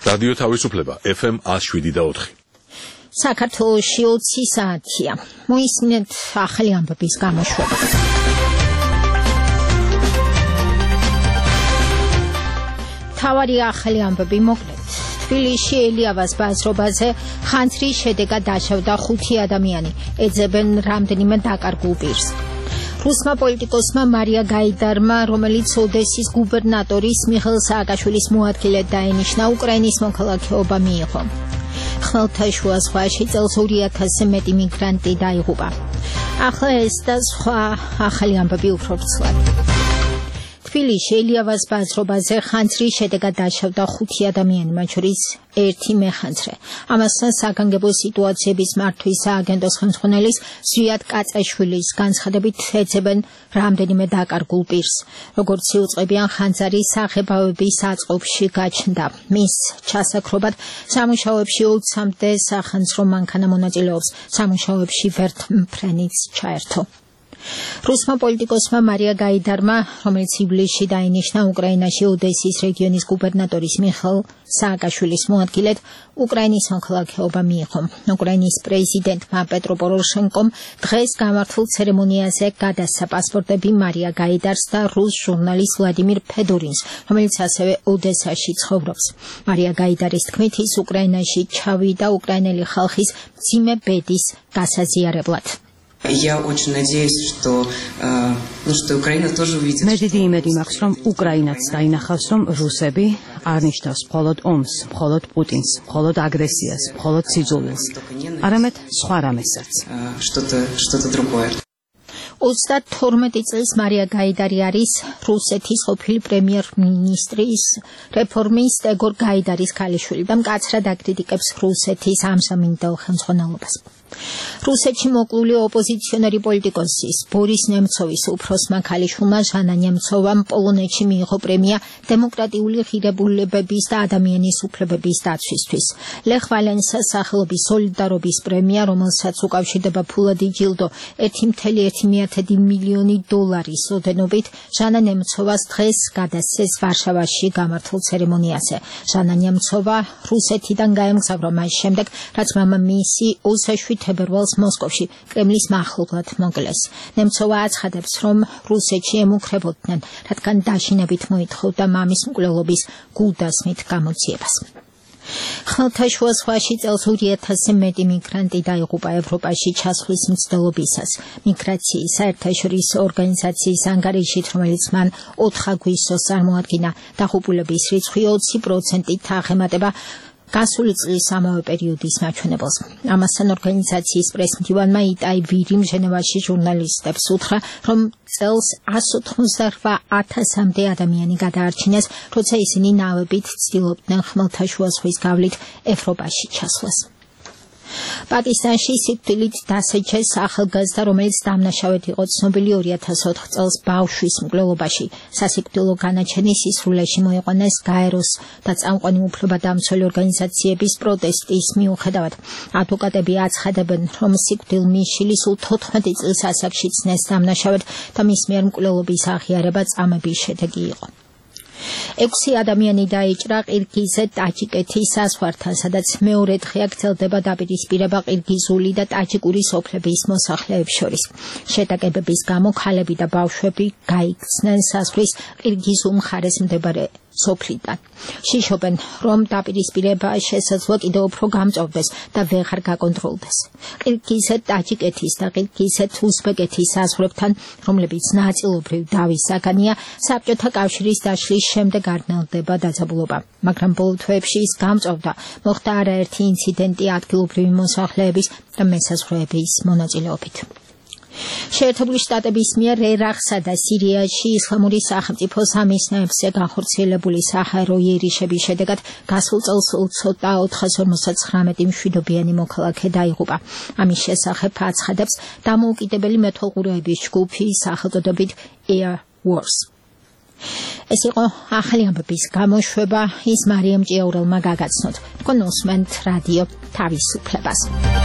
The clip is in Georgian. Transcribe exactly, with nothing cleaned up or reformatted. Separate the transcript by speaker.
Speaker 1: რადიო თავისუფლება F M one oh seven და four.
Speaker 2: საქართველოში ოცი საათია. მოისმინეთ ახალი ამბების გამოშვება. თავარი ახალი ამბები მოკლედ. თბილისში ელიავას ბაზრობაზე ხანძრის შედეგად დაშავდა ხუთი ადამიანი. ეძებენ რამდენიმე დაკარგულ პირს. რუსმა პოლიტიკოსმა მარია გაიდარმა, რომელიც ოდესის გუბერნატორის მიხეილ სააკაშვილის მოადგილედ დაენიშნა, უკრაინის მოქალაქეობა მიიღო. ხმელთაშუა ზღვაში წელს ორი ათასზე მეტი მიგრანტი დაიღუპა. ახლა ეს და სხვა ახალი ამბები უფრო ვრცლად. თბილისში ელიავას ბაზრობაზე ხანძრის შედეგად დაშავდა ხუთი ადამიანი, მათ შორის ერთი მეხანძრე. ამასთან საგანგებო სიტუაციების მართვის სააგენტოს ხელმძღვანელის ზვიად კაწაშვილის განცხადებით ეძებენ რამდენიმე დაკარგულ პირს. როგორც იუწყებიან, ხანძარი საღებავების საწყობში გაჩნდა. მის ჩასაქრობად სამუშაოებში ოცამდე სახანძრო მანქანა მონაწილეობს. სამუშაოებში ვერტმფრენიც ჩაერთო. რუსმა პოლიტიკოსმა მარია გაიდარმა, რომელიც ივლისში დაინიშნა უკრაინაში ოდესის რეგიონის გუბერნატორის მიხეილ სააკაშვილის მოადგილედ, უკრაინის მოქალაქეობა მიიღო. უკრაინის პრეზიდენტმა პეტრო პოროშენკომ დღეს გამართულ ცერემონიაზე გადასცა პასპორტები მარია გაიდარს და რუს ჟურნალისტ ვლადიმირ ფედორინს, რომელიც ასევე ოდესაში ცხოვრობს. მარია გაიდარის თქმით, ის უკრაინაში ჩავიდა უკრაინელი ხალხის მძიმე ბედის გასაზიარებლად.
Speaker 3: Я очень надеюсь, что, э, ну, что Украина тоже увидит.
Speaker 4: მე დიდი იმედი მაქვს, რომ უკრაინაც დაინახავს, რომ რუსები არ ნიშნავს მხოლოდ ომს, მხოლოდ პუტინს, მხოლოდ აგრესიას, მხოლოდ სიძულვილს, არამედ სხვა რამესაც.
Speaker 3: Что-то, что-то другое.
Speaker 2: ოცდათორმეტი წლის მარია გაიდარი არის რუსეთის ყოფილი პრემიერ-მინისტრის რეფორმისტ ეგორ გაიდარის ქალიშვილი და მკაცრად აკრიტიკებს რუსეთის ამსამინდელ ხელმძღვანელობას. რუსეთში მოკლული ოპოზიციონერი პოლიტიკოსის ბორის ნემცოვის უფროსმა ქალიშვილმა ჟანა ნემცოვამ პოლონეთში მიიღო პრემია დემოკრატიული ღირებულებების და ადამიანის უფლებების დაცვისთვის. ლეხ ვალენსას სახელობის სოლიდარობის პრემია, რომელსაც უკავშირდება ფულადი ჯილდო ერთი კoma ერთი მილიონი დოლარის ოდენობით, ჟანა ნემცოვას დღეს გადასცეს ვარშავაში გამართულ ცერემონიაზე. ჟანა ნემცოვა რუსეთიდან გაემგზავრა მას შემდეგ, რაც მამამისი ოცდაშვიდ თებერვალს მოსკოვში კრემლის მახლობლად მოკლეს. ნემცოვა აცხადებს, რომ რუსეთში ემუქრებოდნენ, რადგან დაშინებით მოითხოვდა მამის მკვლელობის გულდასმით გამოძიებას. ხმელთაშუა ზღვაში წელს ორი ათასზე მეტი მიგრანტი დაიღუპა ევროპაში ჩასვლის მცდელობისას. მიგრაციის საერთაშორისო ორგანიზაციის ანგარიშით, რომელიც მან ოთხ აგვისტოს წარმოადგინა, დაღუპულების რიცხვი ოცი პროცენტით აღემატება გასული წლის ამავე პერიოდის მაჩვენებელს. ამასთან ორგანიზაციის პრესმდივანმა იტაი ვირიმ ჟენევაში ჟურნალისტებს უთხრა, რომ წელს εκατს ოთხმოცდაოთხ ათასამდე ადამიანი გადაარჩინეს, როცა ისინი ნავებით ცდილობდნენ ხმელთაშუა ზღვის გავლით ევროპაში ჩასვლას. პაკისტანში სიკვდილით დასაჯეს ახალგაზრდა, რომელიც დამნაშავედ იყო ცნობილი ორი ათას ოთხ წელს ბავშვის მკვლელობაში. სასიკვდილო განაჩენის სისრულეში მოიყვანეს გაეროს და წამყვანი უფლებადამცველი ორგანიზაციების პროტესტის მიუხედავად. ადვოკატები აცხადებენ, რომ სიკვდილმიშილი სულ თოთხმეტი წლის ასაკში ცნეს დამნაშავედ და მის მიერ მკვლელობის აღიარება წამების შედეგი იყო. ექვსი ადამიანი დაიჭრა ყირგიზზე ტაჯიკეთის საზღვართან, სადაც მეორე დღეა გრძელდება დაპირისპირება ყირგიზული და ტაჯიკური სოფლების მოსახლეებს შორის. შეტაკებების გამო ქალები და ბავშვები გაიქცნენ საზღვრის ყირგიზულ მხარეს მდებარე სოფლიდან. შიშობენ, რომ დაპირისპირება შესაძლოა კიდევ უფრო გამწვავდეს და ვეღარ გაკონტროლდეს. ყირგიზეთ ტაჯიკეთის და ყირგიზეთ უზბეკეთის საზღვრებთან, რომლებიც ნაწილობრივ დავის საგანია, საბჭოთა კავშირის დაშლის შემდეგ არნელდება დაძაბულობა. მაგრამ ბოლო თვეებში ის გამწვავდა, მოხდა არაერთი ინციდენტი ადგილობრივი მოსახლეების და მესაზღვრეების მონაწილეობით. შეერთებული შტატების მიერ ერაყსა და სირიაში ისლამური სახელმწიფო სამიზნეებზე განხორციელებული საჰაერო იერიშების შედეგად გასულ წელს ცოტა ოთხას ორმოცდათხრამეტი მშვიდობიანი მოქალაქე დაიღუპა. ამის შესახებ აცხადებს დამოუკიდებელი მეთვალყურეების ჯგუფი სახელწოდებით Air Wars. ეს იყო ახალი ამბების გამოშვება, ის მარიამ ჭიაურელმა გაგაცნოთ. თქვენ უსმენთ რადიო თავისუფლებას.